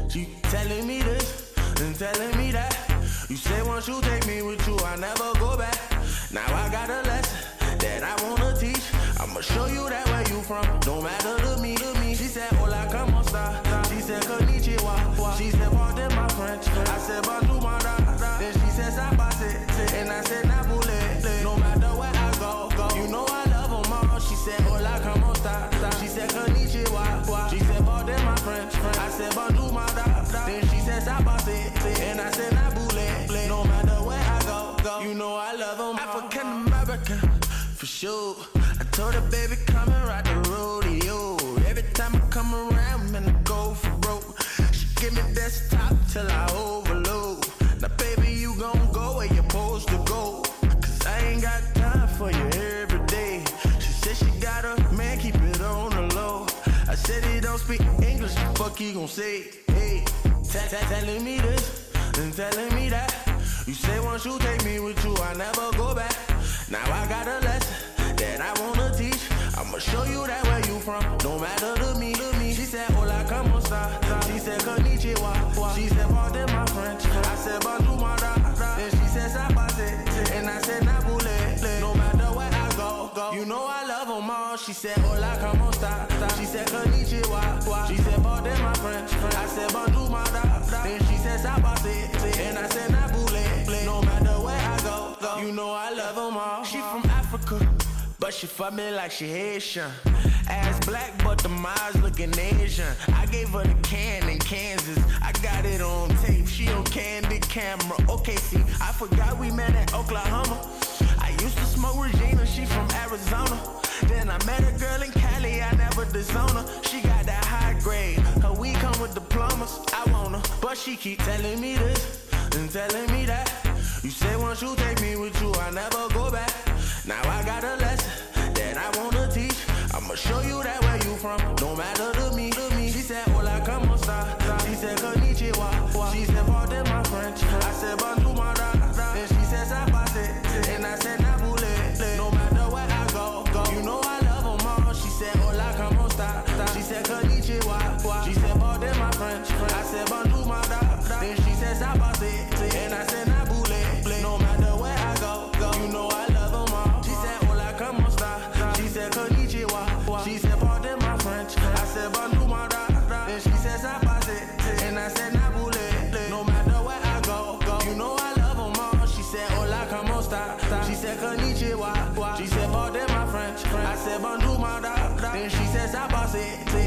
She telling me this and telling me that. You say once you take me with you, I never go back. Now I got a lesson that I wanna teach. I'ma show you that where you from, don't matter to me. She said, hola, como esta? She said, konnichiwa. She said, pardon my French. I said, bonjour, mara. Then she said, sabase. And I said, nabule. No matter where I go, you know I love them all. She said, hola, como esta? She said, konnichiwa. She said, pardon my French. I said, bonjour, mara. Then she said, sabase. And I said, nabule. No matter where I go, you know I love them all. African American, for sure. I told her, baby, come and ride the rodeo. Every time I come around, man, I go for broke. She give me desktop till I overload. Now, baby, you gon' go where you're supposed to go. Cause I ain't got time for you every day. She said she got a man, keep it on the low. I said he don't speak English, the fuck he gon' say? Hey, telling me this and telling me that. You say once you take me with you, I never go back. Now I got a lesson that I wanna teach. I'ma show you that where you from, don't matter to me. She said, hola, como esta? She said, konnichiwa. She said, pardon my French. I said, bonjour, mara. Then she said, sabase. And I said, nabule. No matter where I go, you know I love them all. She said, hola, como esta? She said, konnichiwa. She said, pardon my French. I said, bonjour, mara. Then she said, sabase. And I said, nabule. No matter where I go, you know I love them all. She from Africa, but she fuck me like she Haitian. Ass black, but the eyes looking Asian. I gave her the can in Kansas. I got it on tape. She on candid camera. Okay, see, I forgot we met in Oklahoma. I used to smoke Regina. She from Arizona. Then I met a girl in Cali. I never disown her. She got that high grade. Her weed come with diplomas. I want her, but she keep telling me this and telling me that. You say once you take me with you, I never go back. Now I got a lesson that I wanna teach. I'ma show you that where you from, don't matter to me. She said, hola, como esta? She said, konnichiwa. She said, pardon my French. I said, bonjour, mara. Then she said, sabase. And I said, nabule. No matter where I go, you know I love them all. She said, hola, como esta? She said, konnichiwa. She said, pardon my French. I said, bonjour, mara. Then she said, sabase. And I said, nabule. No matter where I go, you know I love them all. She said, hola, como esta? She said, konnichiwa. She said, pardon my French. I said, bonjour, mara. Then she said, sabase. And I said, nabule. No matter where I go, you know I love them all. She said, hola, como esta? She said, konnichiwa. She said, pardon my French. I said, bonjour, mara. Then she said, sabase.